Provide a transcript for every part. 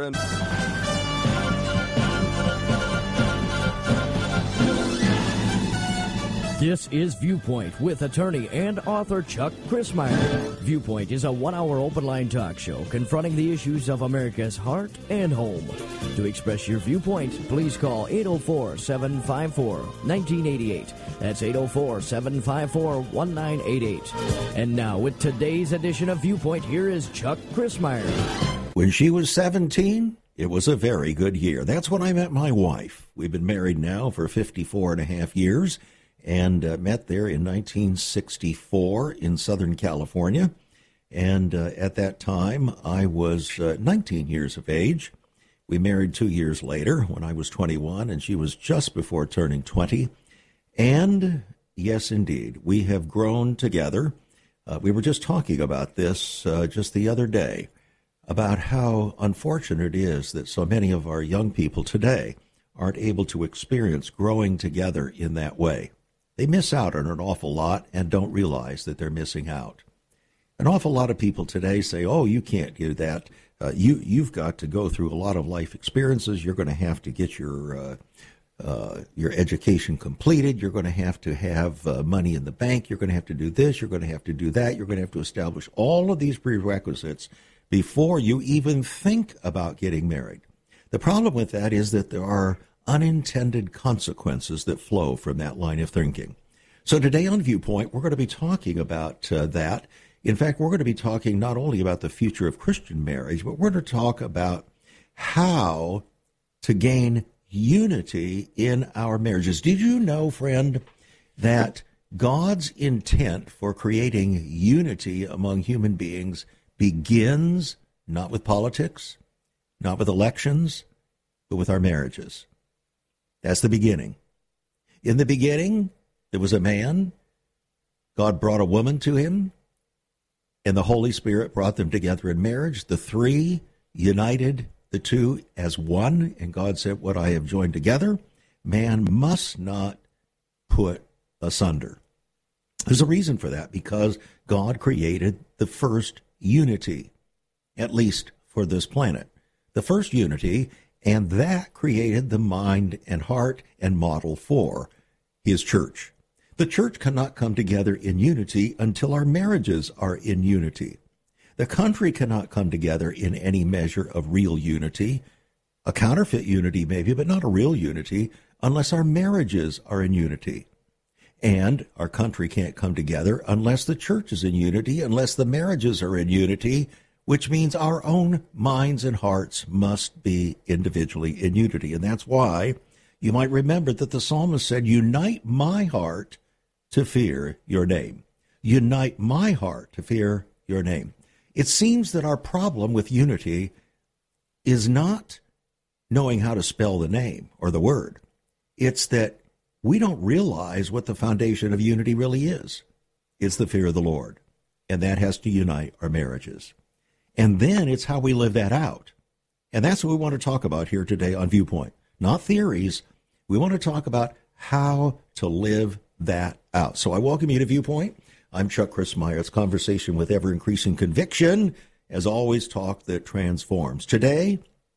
and... This is Viewpoint with attorney and author Chuck Crismier. Viewpoint is a one-hour open-line talk show confronting the issues of America's heart and home. To express your viewpoint, please call 804-754-1988. That's 804-754-1988. And now, with today's edition of Viewpoint, here is Chuck Crismier. When she was 17, it was a very good year. That's when I met my wife. We've been married now for 54 and a half years. And met there in 1964 in Southern California. And at that time, I was 19 years of age. We married 2 years later when I was 21, and she was just before turning 20. And yes, indeed, we have grown together. We were just talking about this just the other day, about how unfortunate it is that so many of our young people today aren't able to experience growing together in that way. They miss out on an awful lot and don't realize that they're missing out. An awful lot of people today say, oh, you can't do that. You've got to go through a lot of life experiences. You're going to have to get your education completed. You're going to have money in the bank. You're going to have to do this. You're going to have to do that. You're going to have to establish all of these prerequisites before you even think about getting married. The problem with that is that there are unintended consequences that flow from that line of thinking. So today on Viewpoint, we're going to be talking about that. In fact, we're going to be talking not only about the future of Christian marriage, but we're going to talk about how to gain unity in our marriages. Did you know, friend, that God's intent for creating unity among human beings begins not with politics, not with elections, but with our marriages? That's the beginning. In the beginning, there was a man. God brought a woman to him, and the Holy Spirit brought them together in marriage. The three united the two as one, and God said, what I have joined together, man must not put asunder. There's a reason for that, because God created the first unity, at least for this planet. The first unity, and that created the mind and heart and model for his church. The church cannot come together in unity until our marriages are in unity. The country cannot come together in any measure of real unity, a counterfeit unity maybe, but not a real unity, unless our marriages are in unity. And our country can't come together unless the church is in unity, unless the marriages are in unity, which means our own minds and hearts must be individually in unity. And that's why you might remember that the psalmist said, unite my heart to fear your name. Unite my heart to fear your name. It seems that our problem with unity is not knowing how to spell the name or the word. It's that we don't realize what the foundation of unity really is. It's the fear of the Lord. And that has to unite our marriages. And then it's how we live that out. And that's what we want to talk about here today on Viewpoint. Not theories. We want to talk about how to live that out. So I welcome you to Viewpoint. I'm Chuck Crismier. It's conversation with ever-increasing conviction. As always, talk that transforms. Today,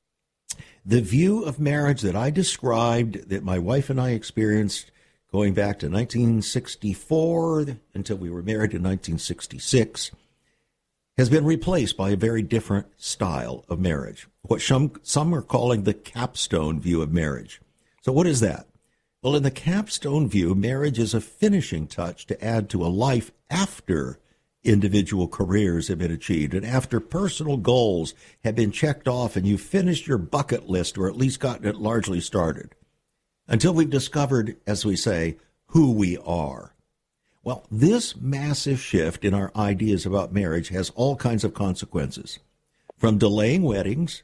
the view of marriage that I described, that my wife and I experienced going back to 1964 until we were married in 1966, has been replaced by a very different style of marriage, what some are calling the capstone view of marriage. So what is that? Well, in the capstone view, marriage is a finishing touch to add to a life after individual careers have been achieved and after personal goals have been checked off and you've finished your bucket list or at least gotten it largely started, until we've discovered, as we say, who we are. Well, this massive shift in our ideas about marriage has all kinds of consequences, from delaying weddings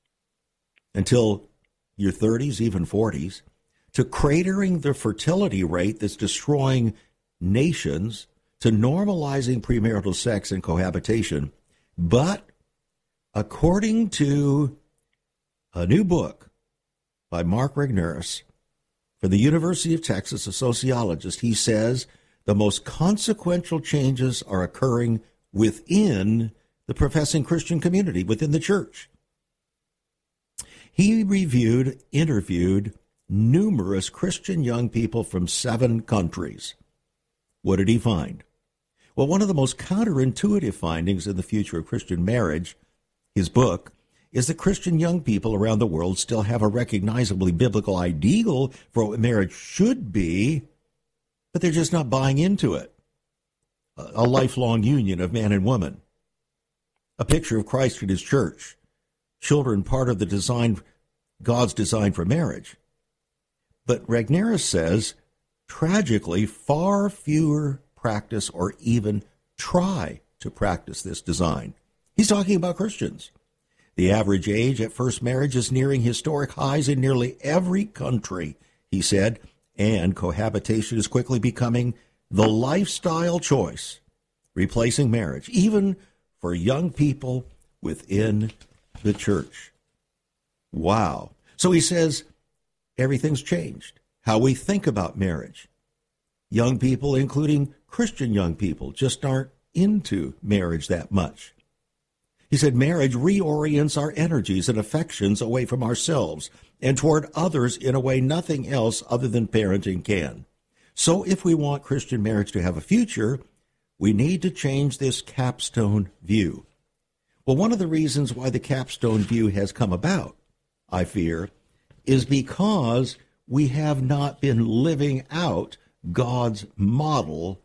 until your 30s, even 40s, to cratering the fertility rate that's destroying nations, to normalizing premarital sex and cohabitation. But according to a new book by Mark Regnerus from the University of Texas, a sociologist, he says the most consequential changes are occurring within the professing Christian community, within the church. He interviewed numerous Christian young people from 7 countries. What did he find? Well, one of the most counterintuitive findings in the future of Christian marriage, his book, is that Christian young people around the world still have a recognizably biblical ideal for what marriage should be, but they're just not buying into it. A lifelong union of man and woman. A picture of Christ and his church. Children part of the design, God's design for marriage. But Regnerus says, tragically, far fewer practice or even try to practice this design. He's talking about Christians. The average age at first marriage is nearing historic highs in nearly every country, he said, and cohabitation is quickly becoming the lifestyle choice, replacing marriage, even for young people within the church. Wow. So he says everything's changed. How we think about marriage. Young people, including Christian young people, just aren't into marriage that much. He said marriage reorients our energies and affections away from ourselves and toward others in a way nothing else other than parenting can. So if we want Christian marriage to have a future, we need to change this capstone view. Well, one of the reasons why the capstone view has come about, I fear, is because we have not been living out God's model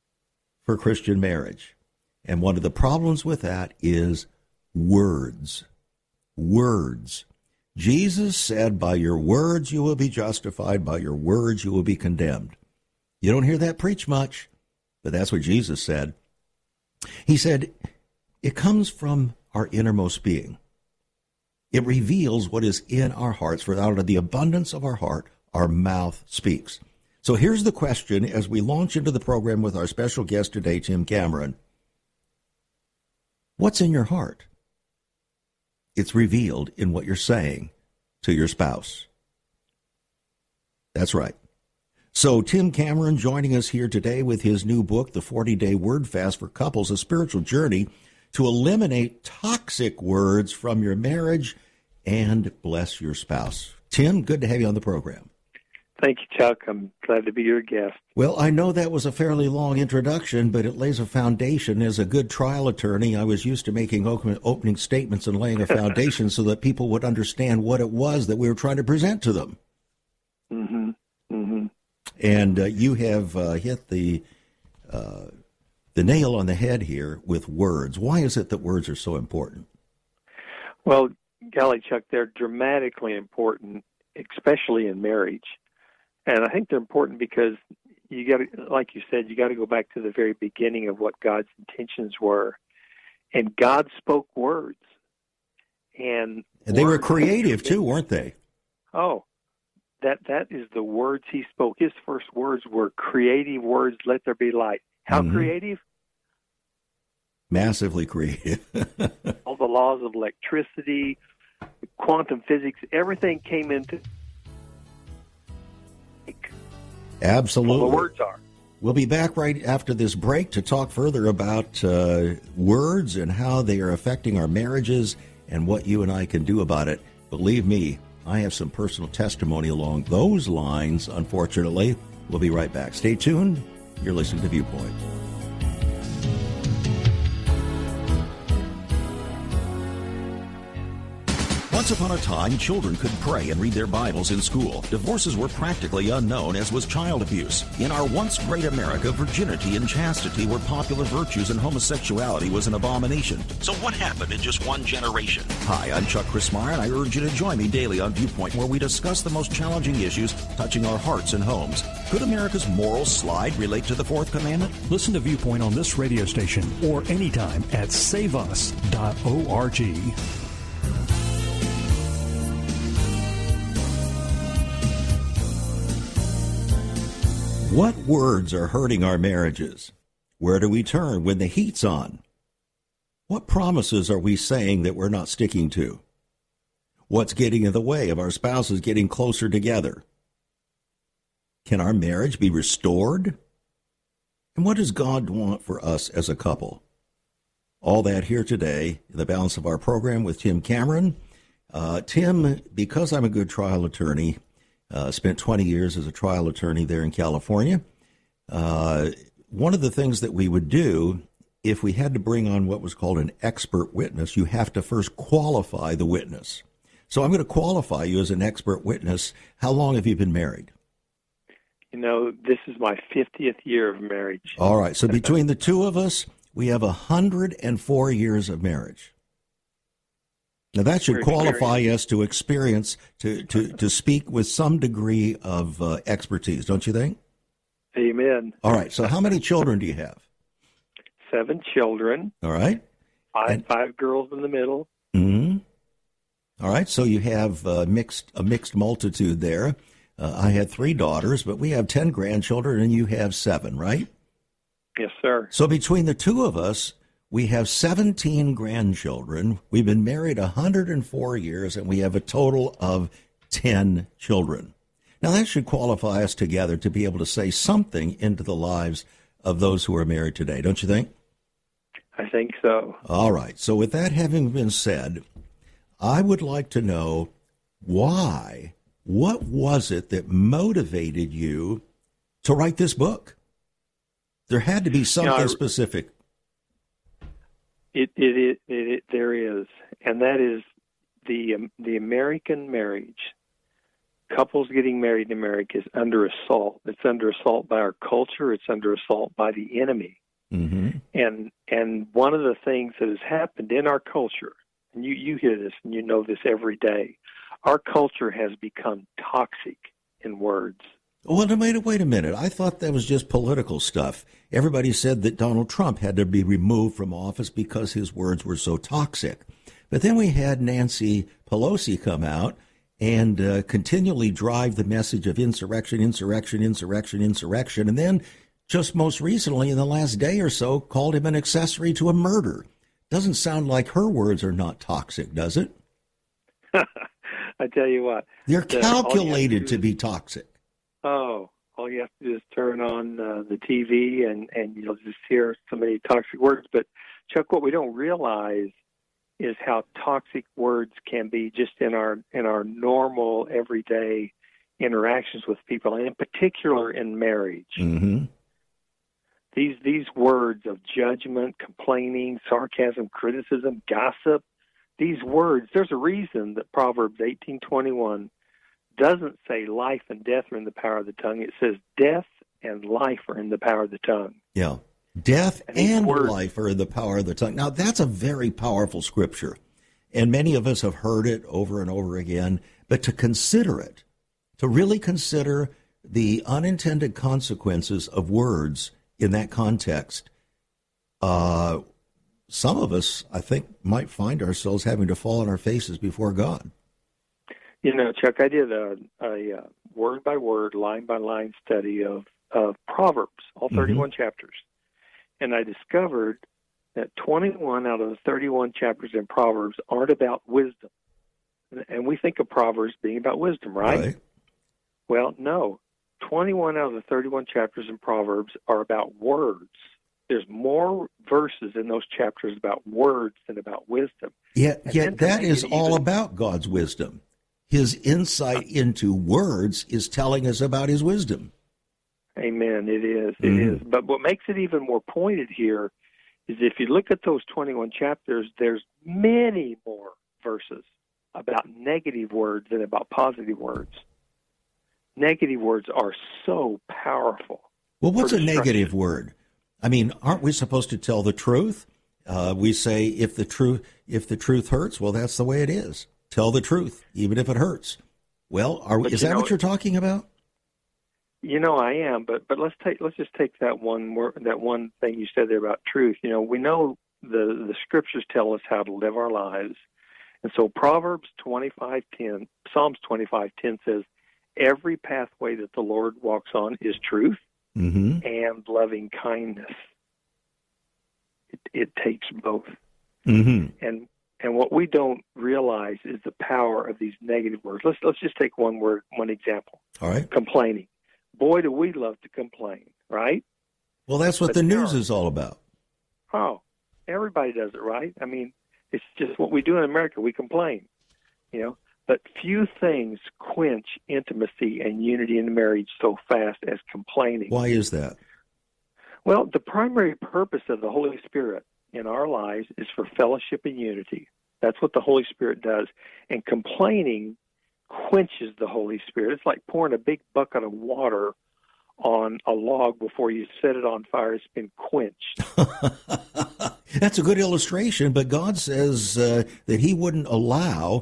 for Christian marriage. And one of the problems with that is words. Words. Jesus said, by your words you will be justified, by your words you will be condemned. You don't hear that preached much, but that's what Jesus said. He said, it comes from our innermost being. It reveals what is in our hearts, for out of the abundance of our heart, our mouth speaks. So here's the question as we launch into the program with our special guest today, Tim Cameron. What's in your heart? It's revealed in what you're saying to your spouse. That's right. So Tim Cameron joining us here today with his new book, The 40-Day Word Fast for Couples, a spiritual journey to eliminate toxic words from your marriage and bless your spouse. Tim, good to have you on the program. Thank you, Chuck. I'm glad to be your guest. Well, I know that was a fairly long introduction, but it lays a foundation. As a good trial attorney, I was used to making opening statements and laying a foundation so that people would understand what it was that we were trying to present to them. Mm-hmm. Mm-hmm. And you have hit the nail on the head here with words. Why is it that words are so important? Well, golly, Chuck, they're dramatically important, especially in marriage. And I think they're important because you got to, like you said, you got to go back to the very beginning of what God's intentions were. And God spoke words. And they were creative too, weren't they? Oh, that is the words he spoke. His first words were creative words, let there be light. How creative? Massively creative. All the laws of electricity, quantum physics, everything came into Absolutely. All the words are. We'll be back right after this break to talk further about words and how they are affecting our marriages and what you and I can do about it. Believe me, I have some personal testimony along those lines, unfortunately. We'll be right back. Stay tuned. You're listening to Viewpoint. Once upon a time, children could pray and read their Bibles in school. Divorces were practically unknown, as was child abuse. In our once great America, virginity and chastity were popular virtues and homosexuality was an abomination. So what happened in just one generation? Hi, I'm Chuck Christmeyer, and I urge you to join me daily on Viewpoint, where we discuss the most challenging issues touching our hearts and homes. Could America's moral slide relate to the fourth commandment? Listen to Viewpoint on this radio station or anytime at saveus.org. What words are hurting our marriages? Where do we turn when the heat's on? What promises are we saying that we're not sticking to? What's getting in the way of our spouses getting closer together? Can our marriage be restored? And what does God want for us as a couple? All that here today in the balance of our program with Tim Cameron. Tim, because I'm a good trial attorney, spent 20 years as a trial attorney there in California, one of the things that we would do if we had to bring on what was called an expert witness, you have to first qualify the witness. So I'm going to qualify you as an expert witness. How long have you been married? This is my 50th year of marriage. All right. So between the two of us, we have 104 years of marriage. Now, that should qualify us to experience, to speak with some degree of expertise, don't you think? Amen. All right. So how many children do you have? 7 children. All right. Five girls in the middle. Mm-hmm. All right. So you have a mixed multitude there. I had 3 daughters, but we have 10 grandchildren, and you have 7, right? Yes, sir. So between the two of us, we have 17 grandchildren. We've been married 104 years, and we have a total of 10 children. Now, that should qualify us together to be able to say something into the lives of those who are married today, don't you think? I think so. All right. So with that having been said, I would like to know why. What was it that motivated you to write this book? There had to be something specific. There is, and that is the American marriage. Couples getting married in America is under assault. It's under assault by our culture. It's under assault by the enemy. Mm-hmm. And one of the things that has happened in our culture, and you hear this and you know this every day, our culture has become toxic in words. Well, wait a minute. I thought that was just political stuff. Everybody said that Donald Trump had to be removed from office because his words were so toxic. But then we had Nancy Pelosi come out and continually drive the message of insurrection, insurrection, insurrection, insurrection, and then just most recently in the last day or so called him an accessory to a murder. Doesn't sound like her words are not toxic, does it? I tell you what. They're calculated to be toxic. Oh, all you have to do is turn on the TV and you'll just hear so many toxic words. But, Chuck, what we don't realize is how toxic words can be just in our normal, everyday interactions with people, and in particular in marriage. Mm-hmm. These words of judgment, complaining, sarcasm, criticism, gossip, these words, there's a reason that Proverbs 18:21 doesn't say life and death are in the power of the tongue. It says death and life are in the power of the tongue. Yeah. Death and life are in the power of the tongue. Now, that's a very powerful scripture, and many of us have heard it over and over again. But to consider it, to really consider the unintended consequences of words in that context, some of us, I think, might find ourselves having to fall on our faces before God. You know, Chuck, I did a word-by-word, line-by-line study of Proverbs, all 31 chapters. And I discovered that 21 out of the 31 chapters in Proverbs aren't about wisdom. And we think of Proverbs being about wisdom, right? Well, no. 21 out of the 31 chapters in Proverbs are about words. There's more verses in those chapters about words than about wisdom. Yet that is all about God's wisdom. His insight into words is telling us about his wisdom. Amen. It is. It is. But what makes it even more pointed here is if you look at those 21 chapters, there's many more verses about negative words than about positive words. Negative words are so powerful. Well, what's a negative word? I mean, aren't we supposed to tell the truth? We say if the truth hurts, well, that's the way it is. Tell the truth, even if it hurts. Well, is that what you're talking about? You know, I am, but let's just take that one thing you said there about truth. You know, we know the scriptures tell us how to live our lives, and so Psalms 25:10 says, "Every pathway that the Lord walks on is truth and loving kindness." It takes both, and what we don't realize is the power of these negative words. Let's just take one example. All right, complaining. Boy, do we love to complain, right? Well, that's what the news is all about. Oh, everybody does it, right? I mean, it's just what we do in America. We complain. But few things quench intimacy and unity in the marriage so fast as complaining. Why is that? Well, the primary purpose of the Holy Spirit in our lives is for fellowship and unity. That's what the Holy Spirit does. And complaining quenches the Holy Spirit. It's like pouring a big bucket of water on a log before you set it on fire. It's been quenched. That's a good illustration, but God says that he wouldn't allow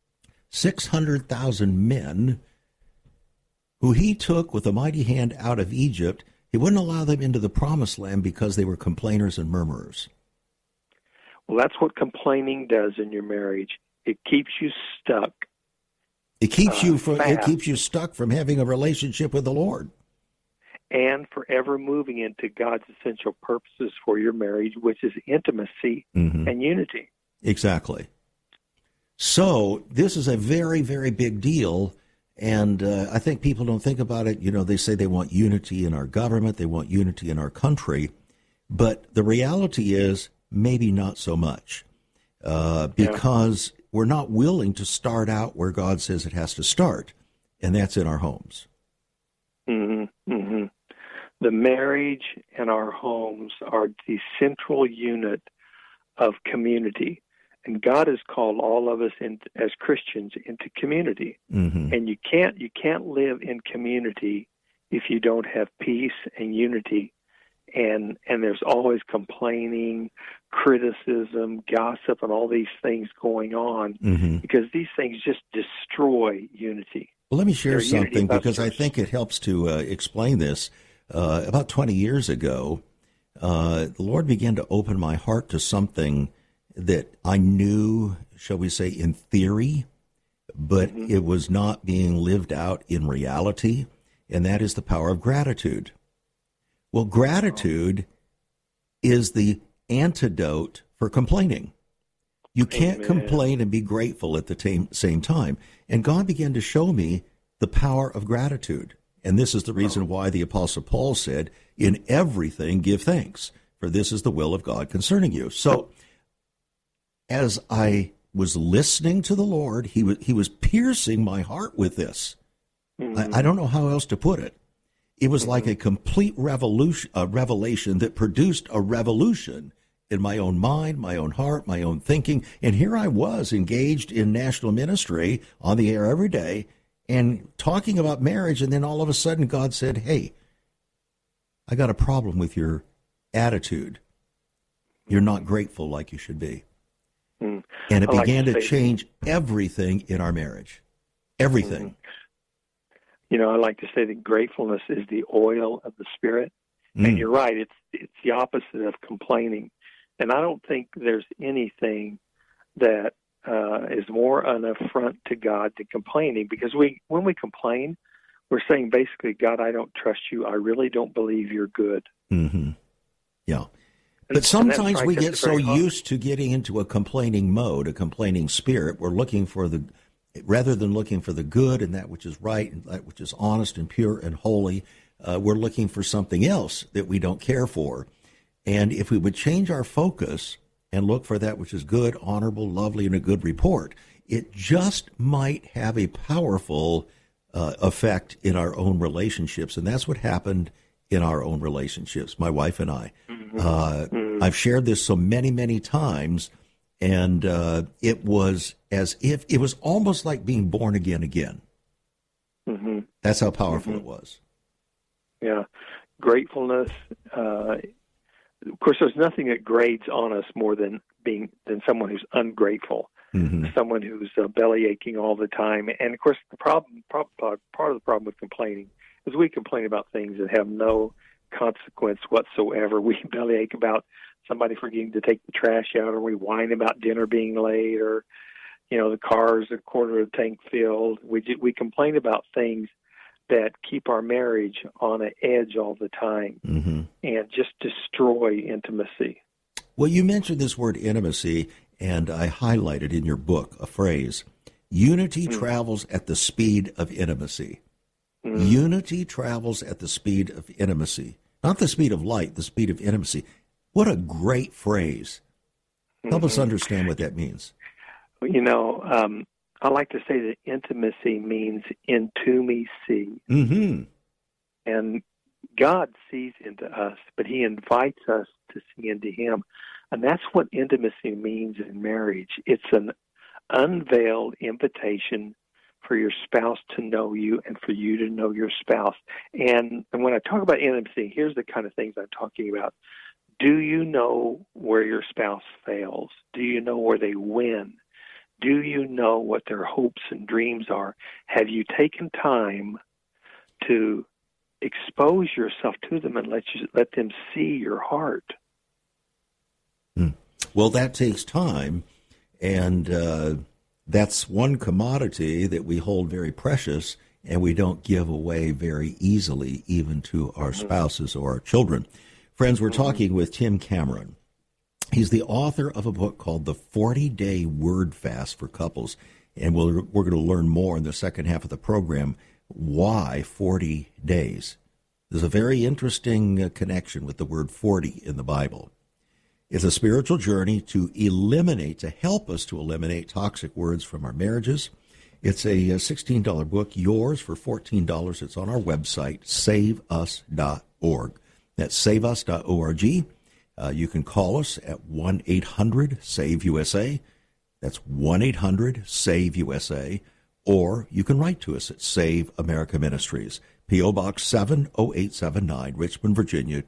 600,000 men who he took with a mighty hand out of Egypt. He wouldn't allow them into the promised land because they were complainers and murmurers. Well, that's what complaining does in your marriage. It keeps you stuck. It keeps you stuck from having a relationship with the Lord. And forever moving into God's essential purposes for your marriage, which is intimacy and unity. Exactly. So this is a very, very big deal, and I think people don't think about it. They say they want unity in our government, they want unity in our country, but the reality is maybe not so much because we're not willing to start out where God says it has to start, and that's in our homes. Mm-hmm. Mm-hmm. The marriage and our homes are the central unit of community. And God has called all of us as Christians into community. Mm-hmm. And you can't live in community if you don't have peace and unity. And there's always complaining, criticism, gossip, and all these things going on because these things just destroy unity. Well, let me share something because I think it helps to explain this. About 20 years ago, the Lord began to open my heart to something that I knew, shall we say, in theory, but it was not being lived out in reality, and that is the power of gratitude. Well, gratitude is the antidote for complaining. You can't complain and be grateful at the same time. And God began to show me the power of gratitude. And this is the reason why the Apostle Paul said, in everything give thanks, for this is the will of God concerning you. So as I was listening to the Lord, he was piercing my heart with this. I don't know how else to put it. It was like a complete revelation that produced a revolution in my own mind, my own heart, my own thinking. And here I was engaged in national ministry on the air every day and talking about marriage. And then all of a sudden God said, hey, I got a problem with your attitude. You're not grateful like you should be. And it began to change everything in our marriage. Everything. I like to say that gratefulness is the oil of the Spirit. And you're right, it's the opposite of complaining. And I don't think there's anything that is more an affront to God than complaining, because when we complain, we're saying basically, God, I don't trust you. I really don't believe you're good. Mm-hmm. Yeah. But sometimes we get so used to getting into a complaining mode, a complaining spirit, we're looking for rather than looking for the good and that which is right and that which is honest and pure and holy, we're looking for something else that we don't care for. And if we would change our focus and look for that which is good, honorable, lovely, and a good report, it just might have a powerful effect in our own relationships. And that's what happened in our own relationships, my wife and I. I've shared this so many, many times, and it was as if it was almost like being born again. That's how powerful it was. Yeah. Gratefulness. Of course, there's nothing that grades on us more than someone who's ungrateful, someone who's belly aching all the time. And of course, part of the problem with complaining is we complain about things that have no consequence whatsoever. We bellyache about somebody forgetting to take the trash out, or we whine about dinner being late, or the car's a quarter of the tank filled. We complain about things that keep our marriage on an edge all the time and just destroy intimacy. Well, you mentioned this word intimacy, and I highlighted in your book a phrase: unity travels at the speed of intimacy. Unity travels at the speed of intimacy. Not the speed of light, the speed of intimacy. What a great phrase. Help us understand what that means. I like to say that intimacy means into me see. Mm-hmm. And God sees into us, but he invites us to see into him. And that's what intimacy means in marriage. It's an unveiled invitation for your spouse to know you and for you to know your spouse. And when I talk about intimacy, here's the kind of things I'm talking about. Do you know where your spouse fails? Do you know where they win? Do you know what their hopes and dreams are? Have you taken time to expose yourself to them and let them see your heart? Well, that takes time, and that's one commodity that we hold very precious, and we don't give away very easily, even to our spouses or our children. Friends, we're talking with Tim Cameron. He's the author of a book called The 40-Day Word Fast for Couples, and we're going to learn more in the second half of the program. Why 40 days? There's a very interesting connection with the word 40 in the Bible. It's a spiritual journey to help us to eliminate toxic words from our marriages. It's a $16 book, yours for $14. It's on our website, saveus.org. That's saveus.org. You can call us at 1-800-SAVE-USA. That's 1-800-SAVE-USA. Or you can write to us at Save America Ministries, P.O. Box 70879, Richmond, Virginia,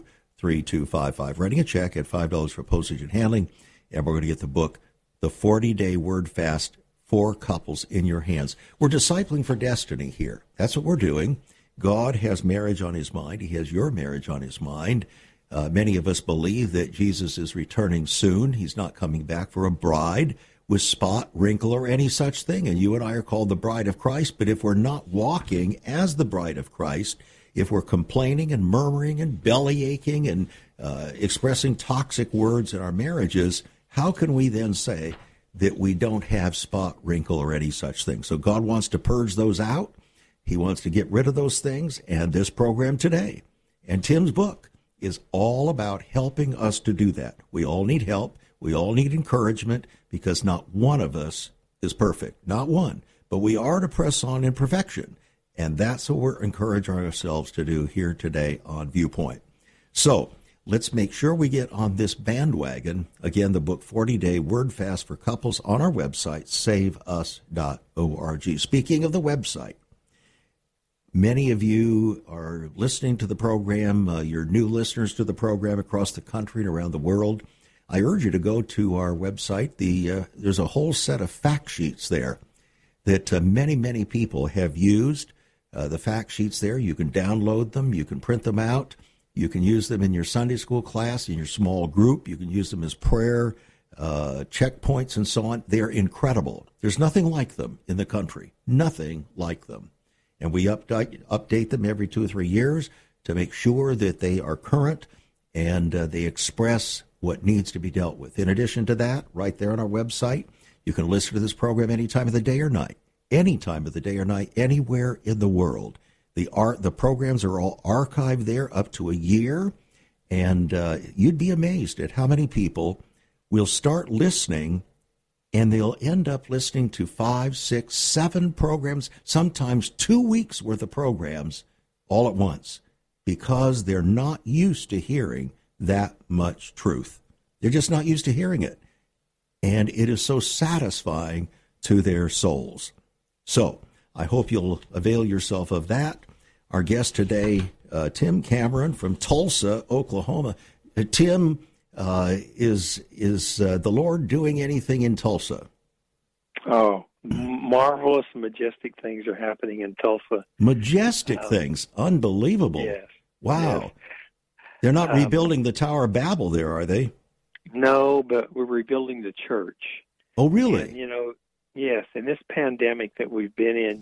23255. Writing a check at $5 for postage and handling. And we're going to get the book, The 40-Day Word Fast for Couples, in your hands. We're discipling for destiny here. That's what we're doing. God has marriage on his mind. He has your marriage on his mind. Many of us believe that Jesus is returning soon. He's not coming back for a bride with spot, wrinkle, or any such thing. And you and I are called the bride of Christ. But if we're not walking as the bride of Christ, if we're complaining and murmuring and belly aching and expressing toxic words in our marriages, how can we then say that we don't have spot, wrinkle, or any such thing? So God wants to purge those out. He wants to get rid of those things. And this program today and Tim's book is all about helping us to do that. We all need help. We all need encouragement, because not one of us is perfect. Not one. But we are to press on in perfection. And that's what we're encouraging ourselves to do here today on Viewpoint. So let's make sure we get on this bandwagon. Again, the book 40-Day Word Fast for Couples on our website, saveus.org. Speaking of the website, many of you are listening to the program. You're new listeners to the program across the country and around the world. I urge you to go to our website. There's a whole set of fact sheets there that many, many people have used. The fact sheets there, you can download them, you can print them out, you can use them in your Sunday school class, in your small group, you can use them as prayer checkpoints and so on. They're incredible. There's nothing like them in the country, nothing like them. And we update them every 2 or 3 years to make sure that they are current and they express what needs to be dealt with. In addition to that, right there on our website, you can listen to this program any time of the day or night. Any time of the day or night, anywhere in the world. The programs are all archived there up to a year, and you'd be amazed at how many people will start listening, and they'll end up listening to 5, 6, 7 programs, sometimes 2 weeks worth of programs all at once, because they're not used to hearing that much truth. They're just not used to hearing it, and it is so satisfying to their souls. So I hope you'll avail yourself of that. Our guest today, Tim Cameron from Tulsa, Oklahoma. Tim, is the Lord doing anything in Tulsa? Oh, marvelous, majestic things are happening in Tulsa. Majestic things. Unbelievable. Yes. Wow. Yes. They're not rebuilding the Tower of Babel there, are they? No, but we're rebuilding the church. Oh, really? And, yes, in this pandemic that we've been in,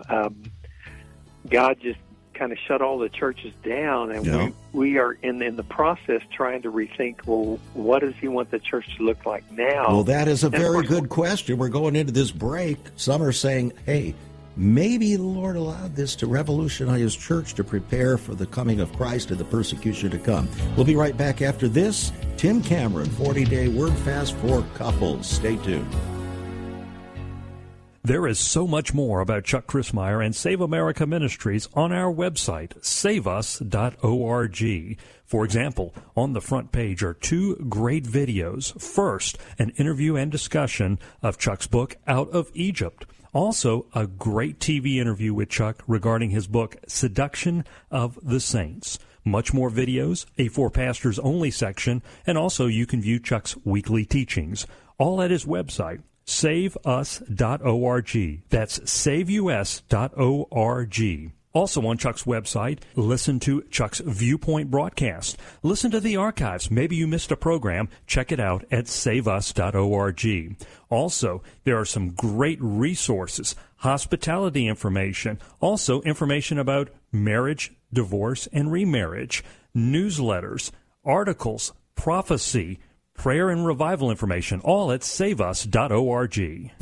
God just kind of shut all the churches down, and we are in the process trying to rethink, well, what does he want the church to look like now? Well, that is a very good question. We're going into this break. Some are saying, hey, maybe the Lord allowed this to revolutionize his church to prepare for the coming of Christ and the persecution to come. We'll be right back after this. Tim Cameron, 40-Day Word Fast for Couples. Stay tuned. There is so much more about Chuck Crismier and Save America Ministries on our website, saveus.org. For example, on the front page are 2 great videos. First, an interview and discussion of Chuck's book, Out of Egypt. Also, a great TV interview with Chuck regarding his book, Seduction of the Saints. Much more videos, a For Pastors Only section, and also you can view Chuck's weekly teachings, all at his website, saveus.org. That's saveus.org. Also on Chuck's website, listen to Chuck's Viewpoint broadcast. Listen to the archives. Maybe you missed a program. Check it out at saveus.org. Also, there are some great resources, hospitality information, also information about marriage, divorce, and remarriage, newsletters, articles, prophecy, prayer and revival information, all at saveus.org.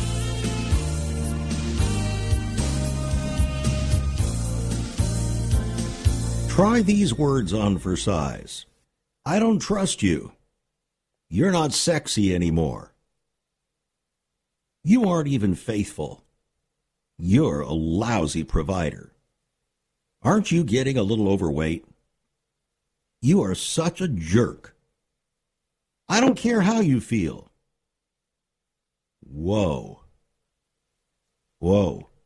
Try these words on for size. I don't trust you. You're not sexy anymore. You aren't even faithful. You're a lousy provider. Aren't you getting a little overweight? You are such a jerk. I don't care how you feel. Whoa. Whoa.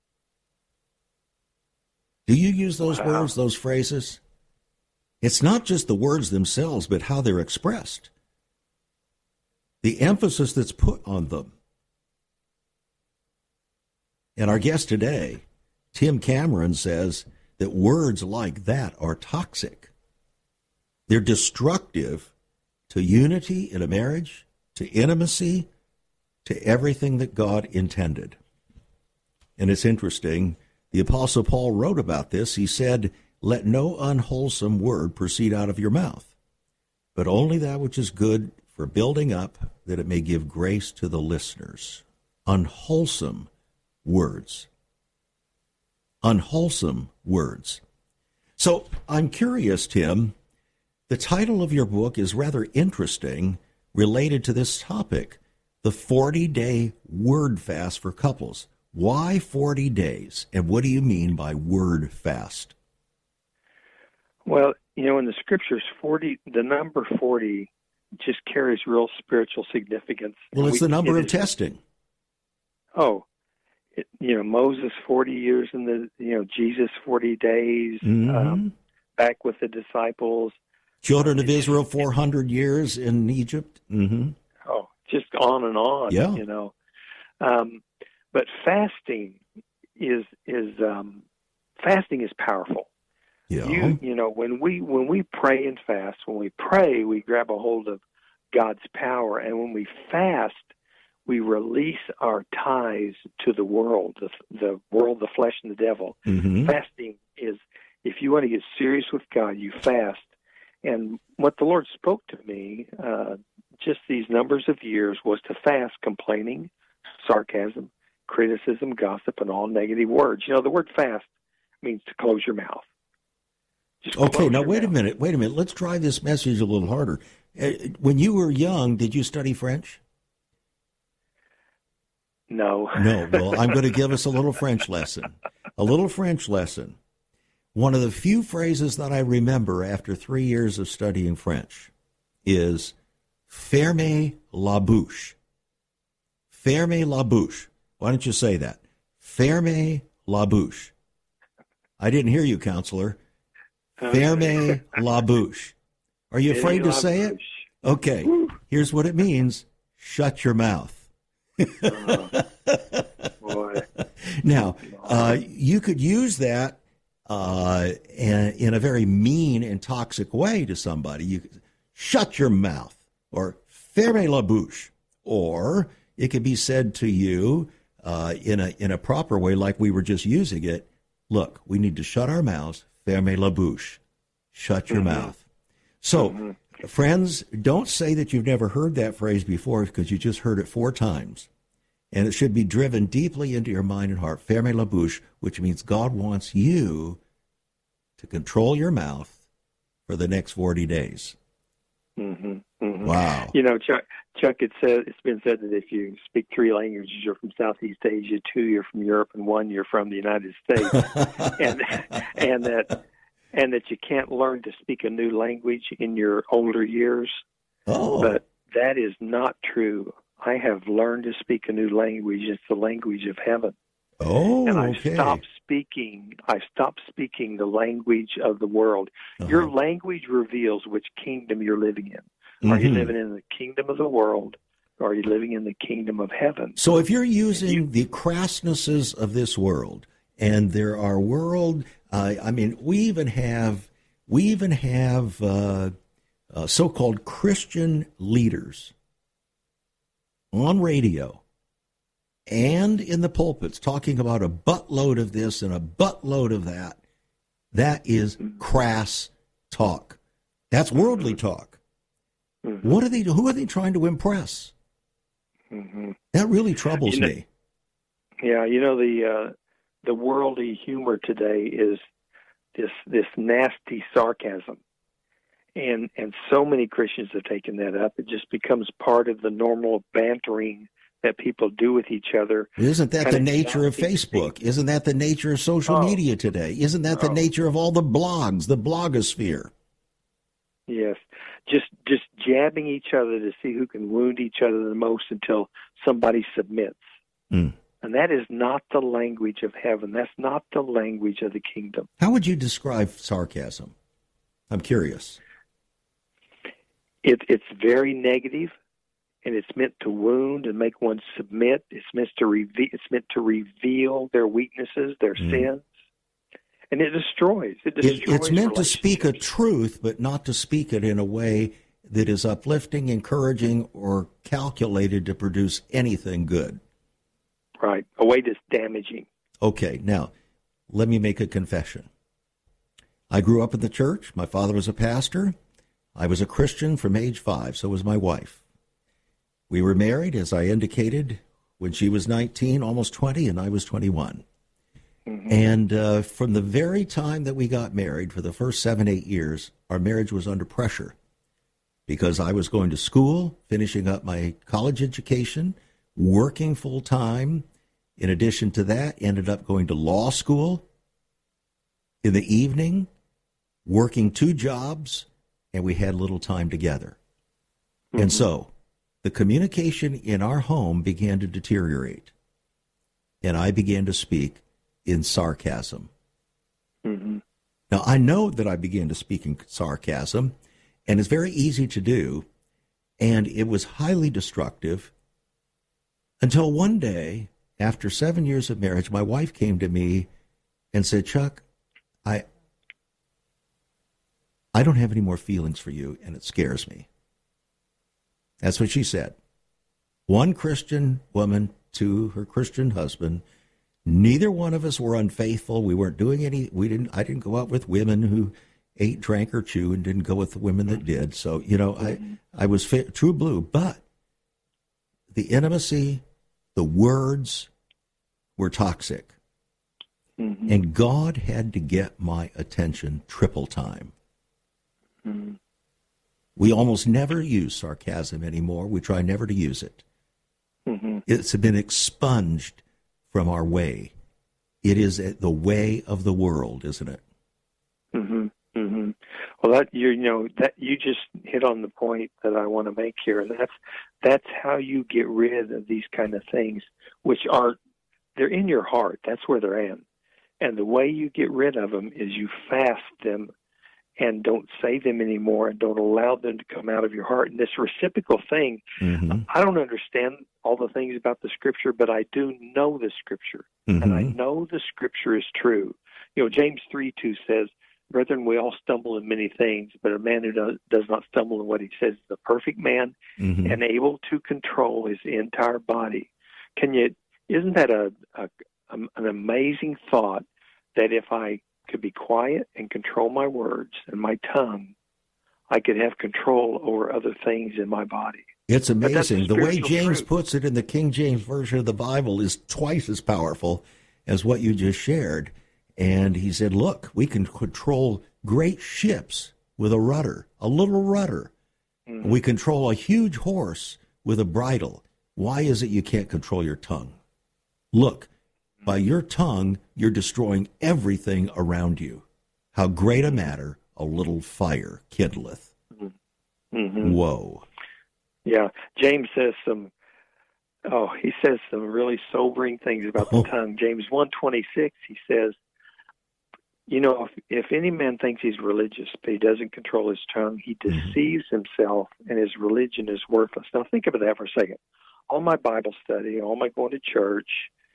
Do you use those words, those phrases? It's not just the words themselves, but how they're expressed. The emphasis that's put on them. And our guest today, Tim Cameron, says that words like that are toxic. They're destructive to unity in a marriage, to intimacy, to everything that God intended. And it's interesting, the Apostle Paul wrote about this. He said, let no unwholesome word proceed out of your mouth, but only that which is good for building up, that it may give grace to the listeners. Unwholesome words. Unwholesome words. So I'm curious, Tim, the title of your book is rather interesting, related to this topic, the 40-day word fast for couples. Why 40 days? And what do you mean by word fast? Well, in the scriptures, the number 40 just carries real spiritual significance. Well, it's the number of testing. Oh, Moses 40 years in the, Jesus 40 days, back with the disciples. Children of Israel 400 years in Egypt. Mm-hmm. Oh, just on and on. Yeah. But fasting is powerful. Yeah. When we pray and fast, when we pray, we grab a hold of God's power, and when we fast, we release our ties to the world, the world, the flesh, and the devil. Mm-hmm. Fasting is, if you want to get serious with God, you fast. And what the Lord spoke to me, just these numbers of years, was to fast complaining, sarcasm, criticism, gossip, and all negative words. The word fast means to close your mouth. Okay, now wait a minute. Let's try this message a little harder. When you were young, did you study French? No. No, well, I'm going to give us a little French lesson. One of the few phrases that I remember after 3 years of studying French is fermez la bouche. Fermez la bouche. Why don't you say that? Fermez la bouche. I didn't hear you, counselor. Fermez la bouche. Are you afraid to say it? Okay. Here's what it means. Shut your mouth. Boy. Now, you could use that in a very mean and toxic way to somebody. You could shut your mouth, or fermez la bouche. Or it could be said to you in a proper way, like we were just using it. Look, we need to shut our mouths. Fermez la bouche. Shut your mouth. So, friends, don't say that you've never heard that phrase before, because you just heard it 4 times. And it should be driven deeply into your mind and heart. Fermez la bouche, which means God wants you to control your mouth for the next 40 days. Mm-hmm. Mm-hmm. Wow. Chuck, it's been said that if you speak 3 languages, you're from Southeast Asia, 2 you're from Europe, and 1 you're from the United States, and that you can't learn to speak a new language in your older years. Oh, but that is not true. I have learned to speak a new language. It's the language of heaven. Oh, and I okay. stopped speaking the language of the world. Your language reveals which kingdom you're living in. Are you living in the kingdom of the world, or are you living in the kingdom of heaven? So if you're using the crassnesses of this world, and there are we even have so-called Christian leaders on radio and in the pulpits talking about a buttload of this and a buttload of that. That is crass talk. That's worldly talk. What are they? Who are they trying to impress? That really troubles me. Yeah, the worldly humor today is this nasty sarcasm, and so many Christians have taken that up. It just becomes part of the normal bantering that people do with each other. Isn't that the nature of Facebook? Isn't that the nature of social media today? Isn't that the nature of all the blogs, the blogosphere? Yes, just jabbing each other to see who can wound each other the most until somebody submits. And that is not the language of heaven. That's not the language of the kingdom. How would you describe sarcasm? I'm curious. It's very negative, and it's meant to wound and make one submit. It's meant to reveal their weaknesses, their sins. And it destroys. It's meant to speak a truth, but not to speak it in a way that is uplifting, encouraging, or calculated to produce anything good. Right. A way that's damaging. Okay. Now, let me make a confession. I grew up in the church. My father was a pastor. I was a Christian from age 5. So was my wife. We were married, as I indicated, when she was 19, almost 20, and I was 21. And from the very time that we got married, for the first 7-8 years, our marriage was under pressure because I was going to school, finishing up my college education, working full time. In addition to that, ended up going to law school in the evening, working 2 jobs, and we had little time together. And so the communication in our home began to deteriorate, and I began to speak in sarcasm. Now, I know that I began to speak in sarcasm, and it's very easy to do, and it was highly destructive until one day, after 7 years of marriage, my wife came to me and said, Chuck, I don't have any more feelings for you, and it scares me. That's what she said. One Christian woman to her Christian husband. Neither one of us were unfaithful. We weren't doing I didn't go out with women who ate, drank, or chewed, and didn't go with the women that did. So, I was true blue. But the intimacy, the words were toxic. And God had to get my attention triple time. We almost never use sarcasm anymore. We try never to use it. It's been expunged from our way. It is the way of the world, isn't it? Well, that you just hit on the point that I want to make here. That's how you get rid of these kind of things, they're in your heart. That's where they're in. And the way you get rid of them is you fast them and don't say them anymore and don't allow them to come out of your heart. And this reciprocal thing, I don't understand all the things about the Scripture, but I do know the Scripture. And I know the Scripture is true. James 3:2 says, Brethren, we all stumble in many things, but a man who does not stumble in what he says is the perfect man and able to control his entire body. Isn't that an amazing thought that if I could be quiet and control my words and my tongue, I could have control over other things in my body? It's amazing. The way James puts it in the King James Version of the Bible is twice as powerful as what you just shared. And he said, look, we can control great ships with a rudder, a little rudder. We control a huge horse with a bridle. Why is it you can't control your tongue? Look, by your tongue, you're destroying everything around you. How great a matter a little fire kindleth. Mm-hmm. Whoa. Yeah, James says some really sobering things about the tongue. James 1:26, he says, if any man thinks he's religious, but he doesn't control his tongue, he deceives himself, and his religion is worthless. Now think about that for a second. All my Bible study, all my going to church,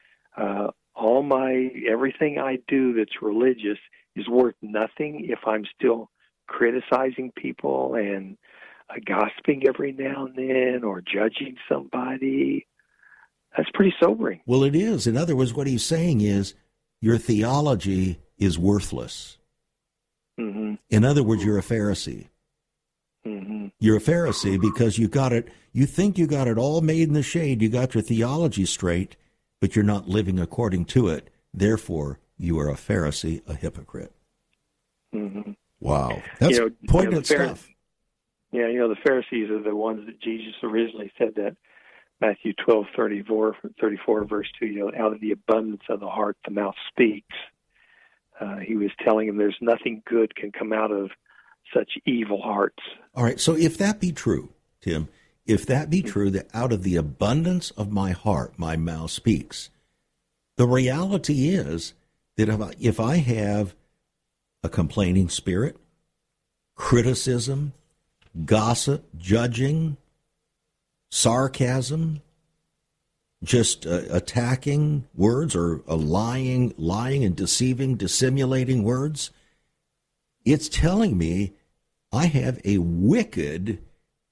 everything I do that's religious is worth nothing if I'm still criticizing people and gossiping every now and then or judging somebody. That's pretty sobering. Well, it is. In other words, what he's saying is your theology is worthless. Mm-hmm. In other words, you're a Pharisee. Mm-hmm. You're a Pharisee because you think you got it all made in the shade. You got your theology straight, but you're not living according to it. Therefore, you are a Pharisee, a hypocrite. Mm-hmm. Wow. That's poignant stuff. Yeah, the Pharisees are the ones that Jesus originally said that Matthew 12:34, verse 2, out of the abundance of the heart, the mouth speaks. He was telling them there's nothing good can come out of such evil hearts. All right, so if that be true, Tim, if that be true, that out of the abundance of my heart, my mouth speaks, the reality is that if I have a complaining spirit, criticism, gossip, judging, sarcasm, just attacking words or lying and deceiving, dissimulating words, it's telling me I have a wicked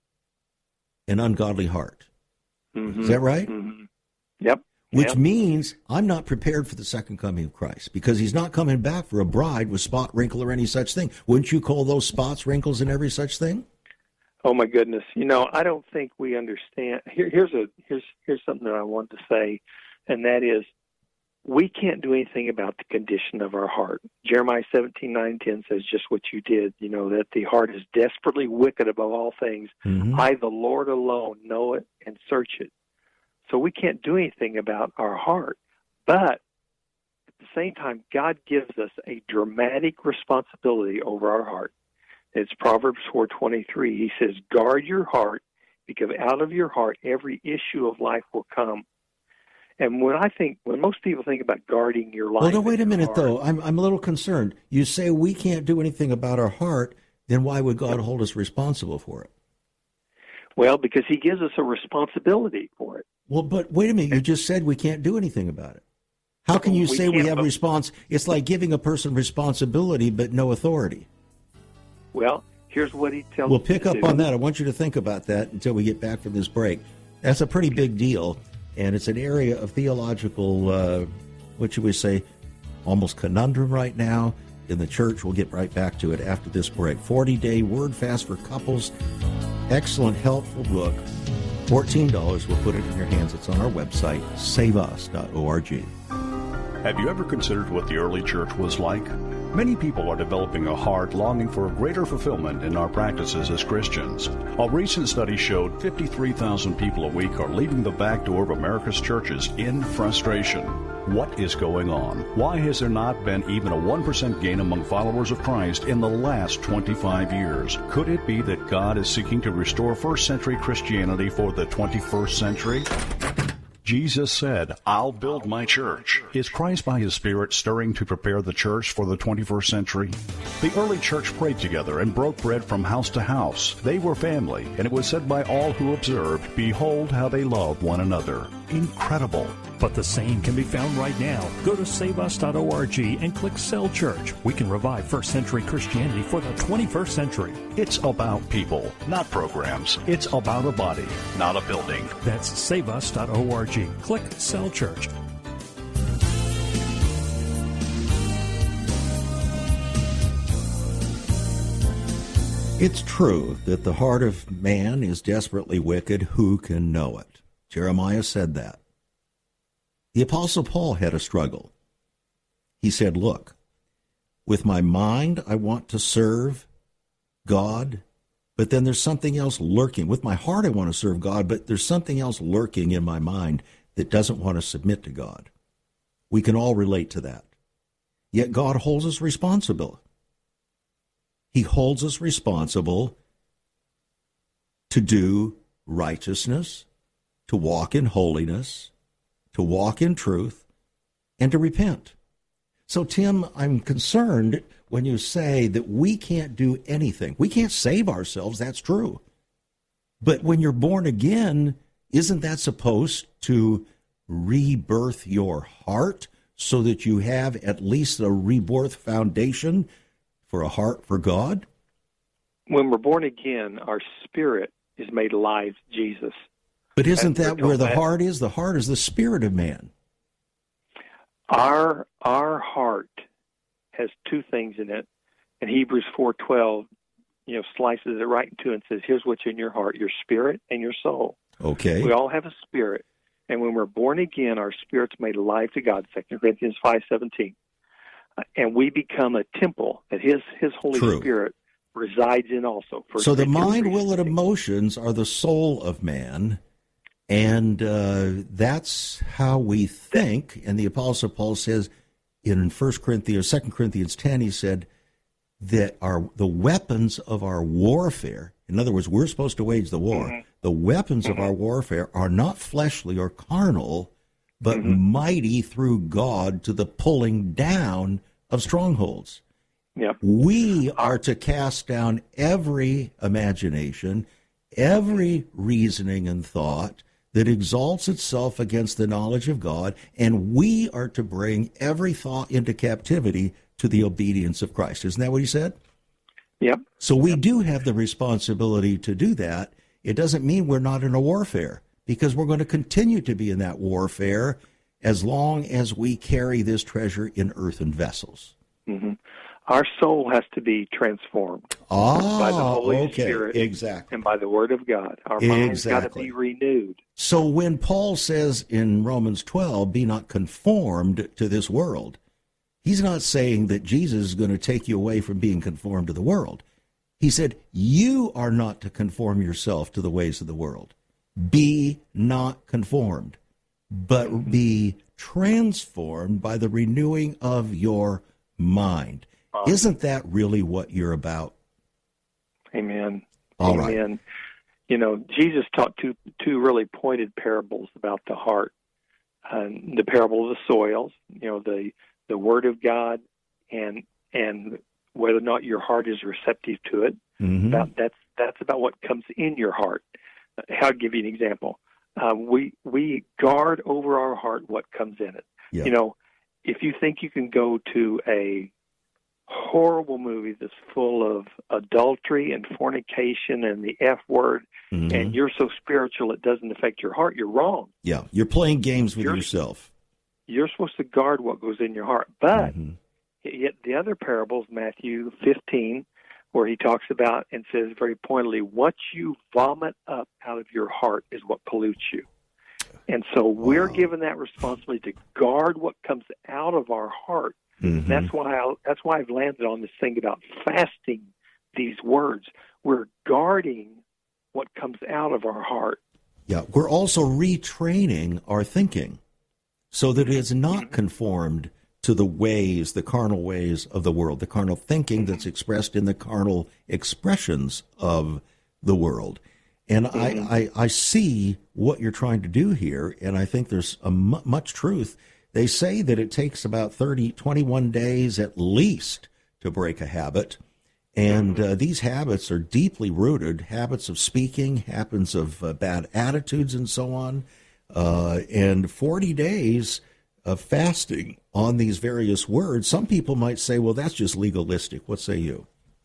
and ungodly heart. Mm-hmm. Is that right? Mm-hmm. Yep. Which means I'm not prepared for the second coming of Christ because he's not coming back for a bride with spot, wrinkle, or any such thing. Wouldn't you call those spots, wrinkles, and every such thing? Oh my goodness! I don't think we understand. Here's something that I want to say, and that is, we can't do anything about the condition of our heart. Jeremiah 17:9-10 says just what you did. That the heart is desperately wicked above all things. Mm-hmm. I, the Lord alone, know it and search it. So we can't do anything about our heart, but at the same time, God gives us a dramatic responsibility over our heart. It's Proverbs 4:23. He says, guard your heart, because out of your heart every issue of life will come. And when most people think about guarding your life... Well, no, wait a minute, though. I'm a little concerned. You say we can't do anything about our heart, then why would God hold us responsible for it? Well, because he gives us a responsibility for it. Well, but wait a minute. You just said we can't do anything about it. How can you say we have response? It's like giving a person responsibility but no authority. Well, here's what he tells us. We'll pick up on that. I want you to think about that until we get back from this break. That's a pretty big deal, and it's an area of theological, what should we say, almost conundrum right now in the church. We'll get right back to it after this break. 40-Day Word Fast for Couples. Excellent, helpful book. $14. We'll put it in your hands. It's on our website, saveus.org. Have you ever considered what the early church was like? Many people are developing a heart longing for a greater fulfillment in our practices as Christians. A recent study showed 53,000 people a week are leaving the back door of America's churches in frustration. What is going on? Why has there not been even a 1% gain among followers of Christ in the last 25 years? Could it be that God is seeking to restore first-century Christianity for the 21st century? Jesus said, I'll build my church. Is Christ by his Spirit stirring to prepare the church for the 21st century? The early church prayed together and broke bread from house to house. They were family, and it was said by all who observed, behold how they love one another. Incredible. But the same can be found right now. Go to saveus.org and click Cell Church. We can revive first century Christianity for the 21st century. It's about people, not programs. It's about a body, not a building. That's saveus.org. Click Cell Church. It's true that the heart of man is desperately wicked. Who can know it? Jeremiah said that. The Apostle Paul had a struggle. He said, look, with my mind I want to serve God but then there's something else lurking. With my heart, I want to serve God, but there's something else lurking in my mind that doesn't want to submit to God. We can all relate to that. Yet God holds us responsible. He holds us responsible to do righteousness, to walk in holiness, to walk in truth, and to repent. So, Tim, I'm concerned when you say that we can't do anything. We can't save ourselves, that's true. But when you're born again, isn't that supposed to rebirth your heart so that you have at least a rebirth foundation for a heart for God? When we're born again, our spirit is made alive to Jesus. But isn't that where the heart is? The heart is the spirit of man. Our heart has two things in it, and Hebrews 4:12, slices it right in two and says, "Here's what's in your heart: your spirit and your soul." Okay. We all have a spirit, and when we're born again, our spirit's made alive to God. 2 Corinthians 5:17, and we become a temple that His Holy True. Spirit resides in also. So the mind, will, and emotions are the soul of man. And that's how we think. And the Apostle Paul says in 2 Corinthians 10, he said that the weapons of our warfare, in other words, we're supposed to wage the war. Mm-hmm. The weapons of our warfare are not fleshly or carnal, but mighty through God to the pulling down of strongholds. Yep. We are to cast down every imagination, every reasoning and thought that exalts itself against the knowledge of God, and we are to bring every thought into captivity to the obedience of Christ. Isn't that what he said? Yep. So we do have the responsibility to do that. It doesn't mean we're not in a warfare, because we're going to continue to be in that warfare as long as we carry this treasure in earthen vessels. Mm-hmm. Our soul has to be transformed by the Holy Spirit, exactly, and by the Word of God. Our mind's got to be renewed. So when Paul says in Romans 12, "Be not conformed to this world," he's not saying that Jesus is going to take you away from being conformed to the world. He said, you are not to conform yourself to the ways of the world. Be not conformed, but be transformed by the renewing of your mind. Isn't that really what you're about? Amen. All Amen. Right. Jesus taught two really pointed parables about the heart. The parable of the soils, the Word of God, and whether or not your heart is receptive to it. Mm-hmm. That's about what comes in your heart. I'll give you an example. We guard over our heart what comes in it. Yeah. If you think you can go to a horrible movie that's full of adultery and fornication and the F word, and you're so spiritual it doesn't affect your heart, you're wrong. Yeah, you're playing games with yourself. You're supposed to guard what goes in your heart. But yet the other parables, Matthew 15, where he talks about and says very pointedly, what you vomit up out of your heart is what pollutes you. And so we're given that responsibility to guard what comes out of our heart. Mm-hmm. That's why I've landed on this thing about fasting these words. We're guarding what comes out of our heart. Yeah, we're also retraining our thinking so that it is not conformed to the carnal ways of the world, the carnal thinking that's expressed in the carnal expressions of the world. And I see what you're trying to do here, and I think there's much truth. They say that it takes about 21 days at least to break a habit. And these habits are deeply rooted, habits of speaking, habits of bad attitudes and so on. And 40 days of fasting on these various words, some people might say, well, that's just legalistic. What say you?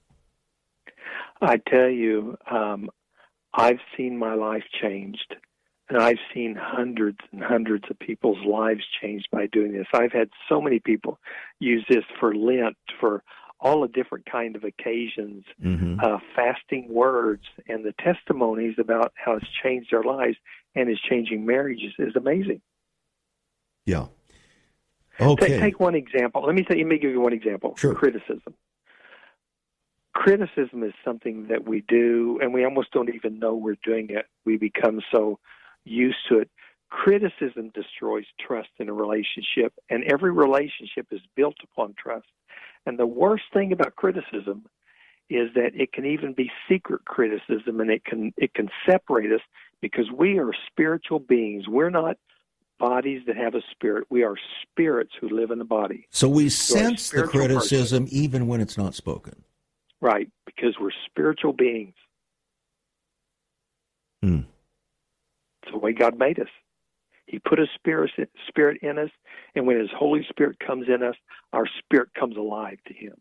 I tell you, I've seen my life changed. And I've seen hundreds and hundreds of people's lives changed by doing this. I've had so many people use this for Lent, for all the different kind of occasions, fasting words, and the testimonies about how it's changed their lives and is changing marriages is amazing. Yeah. Okay. Take one example. Let me give you one example. Sure. Criticism. criticism is something that we do, and we almost don't even know we're doing it. We become so used to it. Criticism destroys trust in a relationship, and every relationship is built upon trust. And the worst thing about criticism is that it can even be secret criticism, and it can separate us, because we are spiritual beings. We're not bodies that have a spirit. We are spirits who live in the body. So we sense the criticism even when it's not spoken. Right, because we're spiritual beings. It's the way God made us. He put a spirit in us, and when His Holy Spirit comes in us, our spirit comes alive to Him.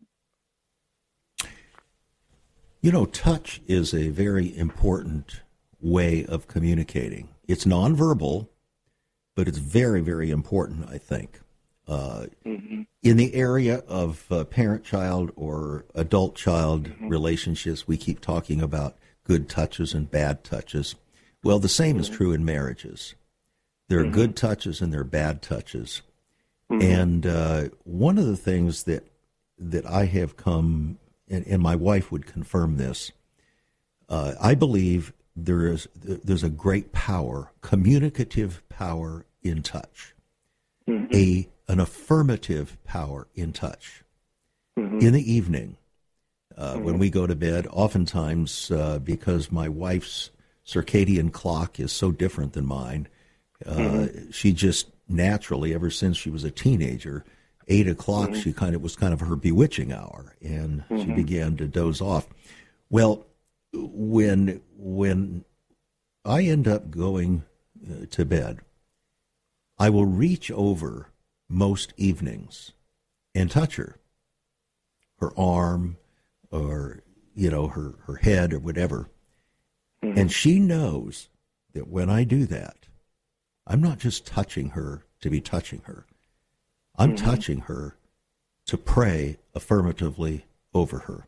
You know, touch is a very important way of communicating. It's nonverbal, but it's very, very important, I think. In the area of parent-child or adult-child relationships, we keep talking about good touches and bad touches. Well, the same is true in marriages. There are good touches and there are bad touches. And one of the things that I have come, and my wife would confirm this, I believe there's a great power, communicative power in touch, an affirmative power in touch. In the evening, when we go to bed, oftentimes because my wife's circadian clock is so different than mine, she just naturally, ever since she was a teenager, 8 o'clock was kind of her bewitching hour, and she began to doze off. Well, when I end up going to bed, I will reach over most evenings and touch her arm, or her head, or whatever, and she knows that when I do that, I'm not just touching her to be touching her. I'm touching her to pray affirmatively over her.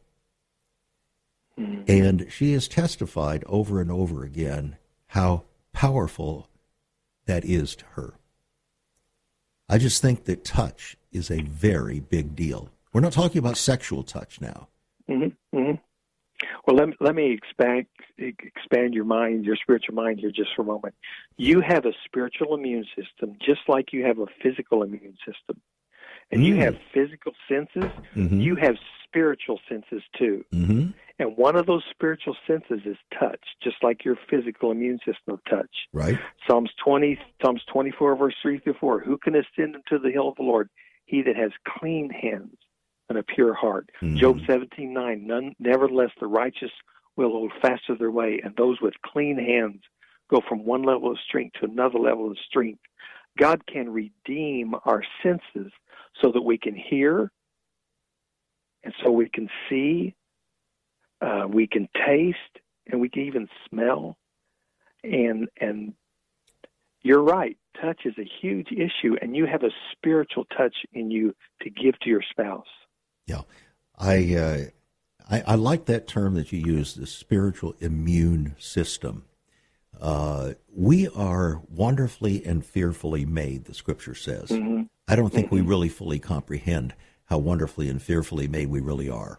And she has testified over and over again how powerful that is to her. I just think that touch is a very big deal. We're not talking about sexual touch now. Well, let me expand your mind, your spiritual mind here just for a moment. You have a spiritual immune system just like you have a physical immune system. And you have physical senses. You have spiritual senses too. And one of those spiritual senses is touch, just like your physical immune system of touch. Right. Psalms 24, verse 3-4. Who can ascend into the hill of the Lord? He that has clean hands and a pure heart. Job 17:9. Nevertheless, the righteous will hold fast to their way, and those with clean hands go from one level of strength to another level of strength. God can redeem our senses so that we can hear, and so we can see, we can taste, and we can even smell. And you're right, touch is a huge issue, and you have a spiritual touch in you to give to your spouse. Yeah, I like that term that you use, the spiritual immune system. We are wonderfully and fearfully made, the Scripture says. I don't think we really fully comprehend how wonderfully and fearfully made we really are.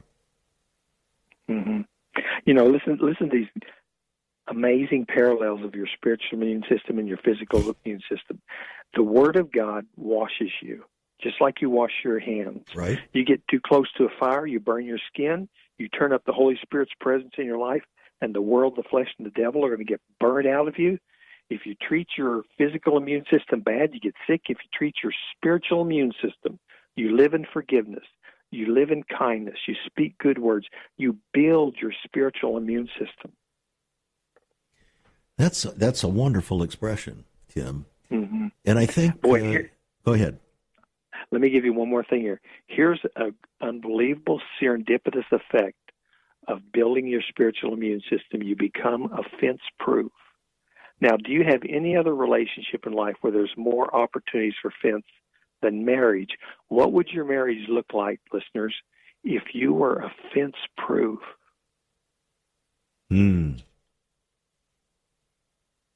Listen to these amazing parallels of your spiritual immune system and your physical immune system. The Word of God washes you, just like you wash your hands. Right. You get too close to a fire, you burn your skin, you turn up the Holy Spirit's presence in your life, and the world, the flesh, and the devil are going to get burned out of you. If you treat your physical immune system bad, you get sick. If you treat your spiritual immune system, you live in forgiveness, you live in kindness, you speak good words, you build your spiritual immune system. That's a wonderful expression, Tim. And I think... go ahead. Let me give you one more thing here. Here's an unbelievable serendipitous effect of building your spiritual immune system. You become offense-proof. Now, do you have any other relationship in life where there's more opportunities for offense than marriage? What would your marriage look like, listeners, if you were offense-proof?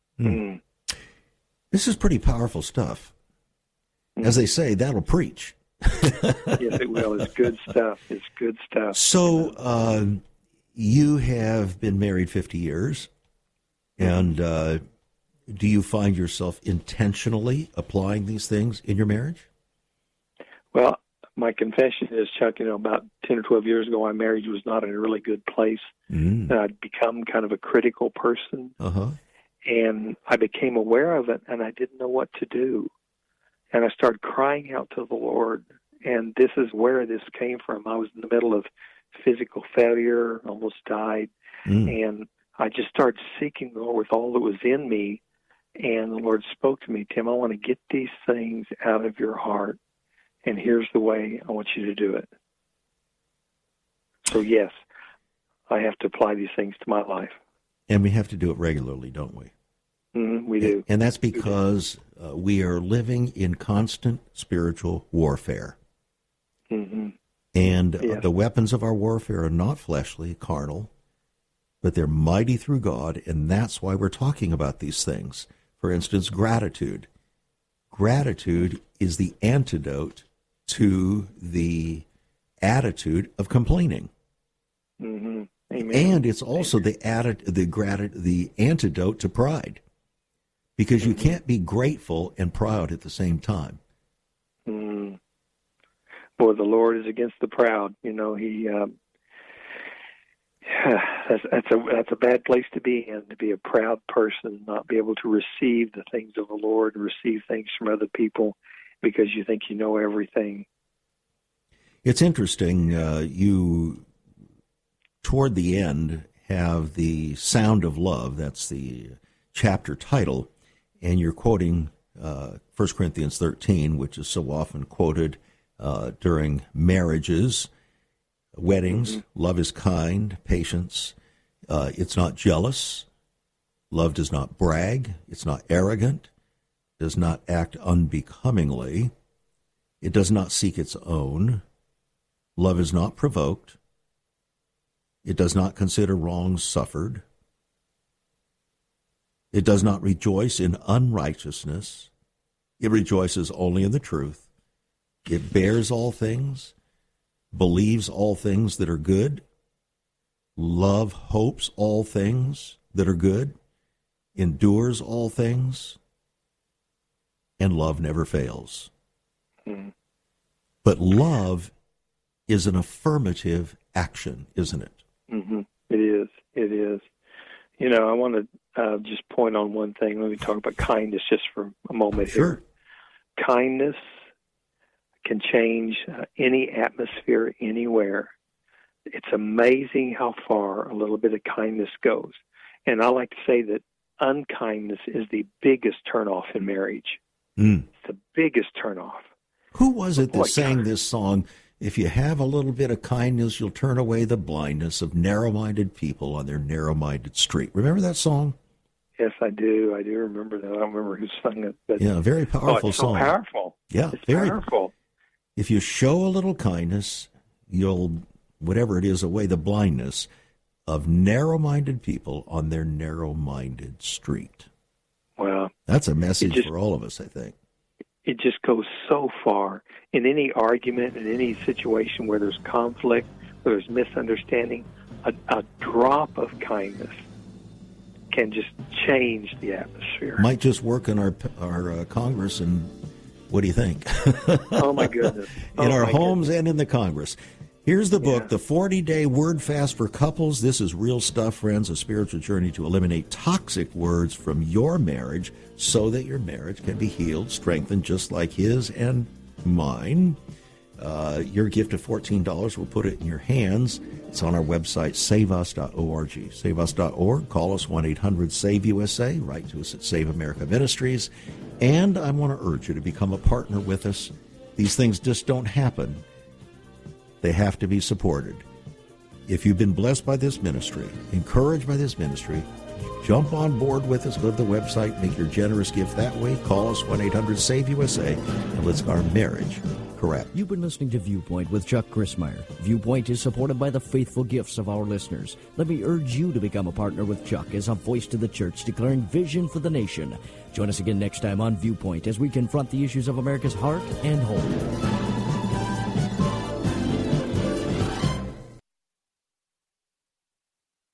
This is pretty powerful stuff. As they say, that'll preach. Yes, it will. It's good stuff. It's good stuff. So you have been married 50 years, and do you find yourself intentionally applying these things in your marriage? Well, my confession is, Chuck, about 10 or 12 years ago, my marriage was not in a really good place. And I'd become kind of a critical person. And I became aware of it, and I didn't know what to do. And I started crying out to the Lord. And this is where this came from. I was in the middle of physical failure, almost died. And I just started seeking the Lord with all that was in me. And the Lord spoke to me, Tim, I want to get these things out of your heart. And here's the way I want you to do it. So, yes, I have to apply these things to my life. And we have to do it regularly, don't we? We do. And that's because we are living in constant spiritual warfare. And the weapons of our warfare are not fleshly, carnal, but they're mighty through God, and that's why we're talking about these things. For instance, gratitude. Gratitude is the antidote to the attitude of complaining. Amen. And it's also the antidote to pride, because you can't be grateful and proud at the same time. Boy, the Lord is against the proud. He that's a bad place to be in, to be a proud person, not be able to receive the things of the Lord, receive things from other people because you think you know everything. It's interesting. You, toward the end, have the Sound of Love. That's the chapter title. And you're quoting 1 Corinthians 13, which is so often quoted during marriages, weddings. Love is kind, patience. It's not jealous. Love does not brag. It's not arrogant. Does not act unbecomingly. It does not seek its own. Love is not provoked. It does not consider wrongs suffered. It does not rejoice in unrighteousness. It rejoices only in the truth. It bears all things, believes all things that are good. Love hopes all things that are good, endures all things, and love never fails. But love is an affirmative action, isn't it? It is. It is. I want to just point on one thing. Let me talk about kindness just for a moment here. Kindness can change any atmosphere anywhere. It's amazing how far a little bit of kindness goes. And I like to say that unkindness is the biggest turnoff in marriage. It's the biggest turnoff. Who was it that sang this song? If you have a little bit of kindness, you'll turn away the blindness of narrow-minded people on their narrow-minded street. Remember that song? Yes, I do. I do remember that. I don't remember who sung it. But yeah, very powerful song. So powerful. Yeah, it's very powerful. If you show a little kindness, you'll, whatever it is, away the blindness of narrow-minded people on their narrow-minded street. Well, that's a message for all of us, I think. It just goes so far. In any argument, in any situation where there's conflict, where there's misunderstanding, a drop of kindness can just change the atmosphere. Might just work in our Congress, and what do you think? Oh, my goodness. In our homes and in the Congress. Here's the book, The 40-Day Word Fast for Couples. This is real stuff, friends, a spiritual journey to eliminate toxic words from your marriage so that your marriage can be healed, strengthened, just like his and mine. Your gift of $14, we'll put it in your hands. It's on our website, saveus.org. Saveus.org. Call us 1-800-SAVE-USA. Write to us at Save America Ministries. And I want to urge you to become a partner with us. These things just don't happen. They have to be supported. If you've been blessed by this ministry, encouraged by this ministry, jump on board with us. Go to the website, make your generous gift that way. Call us 1-800-SAVE-USA, and let's get our marriage correct. You've been listening to Viewpoint with Chuck Crismier. Viewpoint is supported by the faithful gifts of our listeners. Let me urge you to become a partner with Chuck as a voice to the church declaring vision for the nation. Join us again next time on Viewpoint as we confront the issues of America's heart and home.